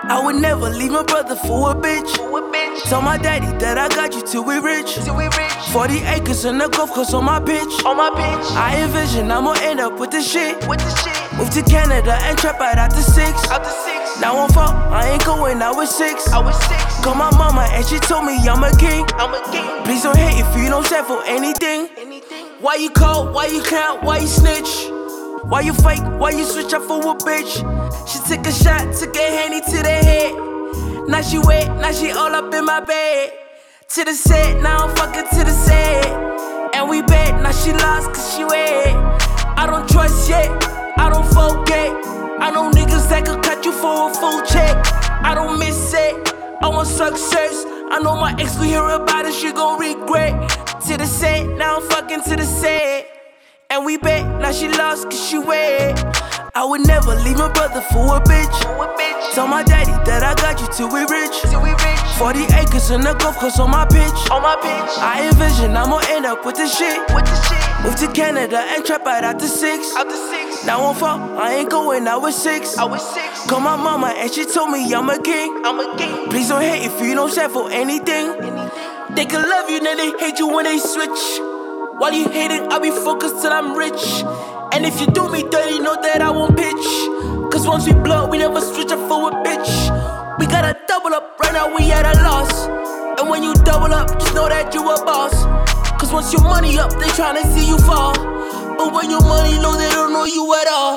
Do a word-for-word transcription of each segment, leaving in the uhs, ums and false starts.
I would never leave my brother for a bitch. Tell my daddy that I got you till we rich. Forty acres in the Gulf Coast on my bitch. On my bitch. I envision I'ma end up with the shit. With the shit. Move to Canada and trap out after six. After six. Now I'm four, I ain't going out with six. I was six. Call my mama and she told me I'm a king. I'm a king. Please don't hate if you don't stand for anything. Anything. Why you cold? Why you count? Why you snitch? Why you fake? Why you switch up for a bitch? She took a shot, took a handy to the head. Now she wet, now she all up in my bed. To the set, now I'm fucking to the set. And we bet, now she lost cause she wet. I don't trust yet, I don't forget. I know niggas that could cut you for a full check. I don't miss it, I want success. I know my ex will hear about it, she gon' regret. To the set, now I'm fucking to the set. And we bet, now she lost cause she wet. I would never leave my brother for a bitch. Tell my daddy that I got you till we rich. Till we rich. Forty acres in the Gulf Coast on my bitch. On my bitch. I envision I'ma end up with the shit. With the shit. Move to Canada and trap out after six. After six. Now I'm four, I ain't going out with six. I was six. Call my mama and she told me I'm a king. I'm a king. Please don't hate if you don't stand for anything. Anything. They can love you, then they hate you when they switch. While you hating, I'll be focused till I'm rich. And if you do me dirty, know that I won't pitch. Cause once we blow, we never switch up for a bitch. We gotta double up, right now we at a loss. And when you double up, just know that you a boss. Cause once your money up, they tryna see you fall. But when your money low, they don't know you at all.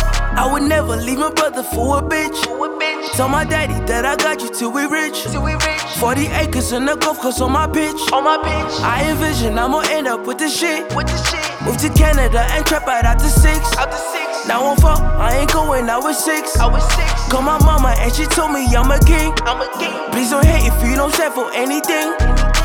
I would never leave my brother for a bitch. For a bitch. Tell my daddy that I got you till we rich. Till we rich. Forty acres in the Gulf Coast on my bitch. On my bitch. I envision I'ma end up with the shit. With the shit. Move to Canada and trap out after six. After six. Now I'm four, I ain't going out with six. I was six. Call my mama and she told me I'm a king. I'm a king. Please don't hate if you don't stand for anything. Anything.